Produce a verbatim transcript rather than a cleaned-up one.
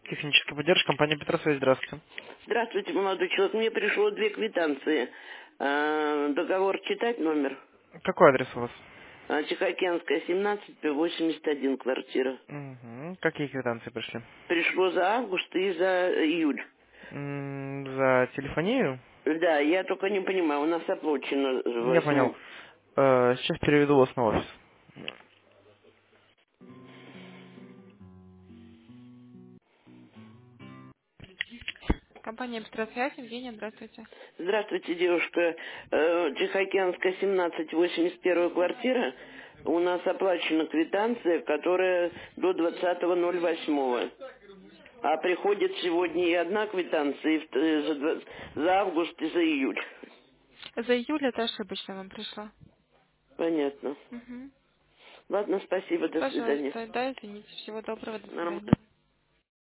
Техническая поддержка, компания Петросвязь, здравствуйте. Здравствуйте, молодой человек. Мне пришло две квитанции. А, договор читать номер? Какой адрес у вас? А, Тихоокеанская, семнадцать, восемьдесят один, квартира. Угу. Какие квитанции пришли? Пришло за август и за июль. М, За телефонию? Да, я только не понимаю, у нас оплачено Я понял. восьмом. Э, Сейчас переведу вас на офис. Компания Петросвязь, Евгения, здравствуйте. Здравствуйте, девушка. Э, Тихоокеанская, семнадцать, восемьдесят первая квартира. У нас оплачена квитанция, которая до двадцатого ноль восьмого. А приходит сегодня и одна квитанция и вт- э, за, два- за август и за июль. За июль это ошибочно вам пришло. Понятно. Угу. Ладно, спасибо, до свидания. Пожалуйста, да, извините. Всего доброго, до Нормально. свидания.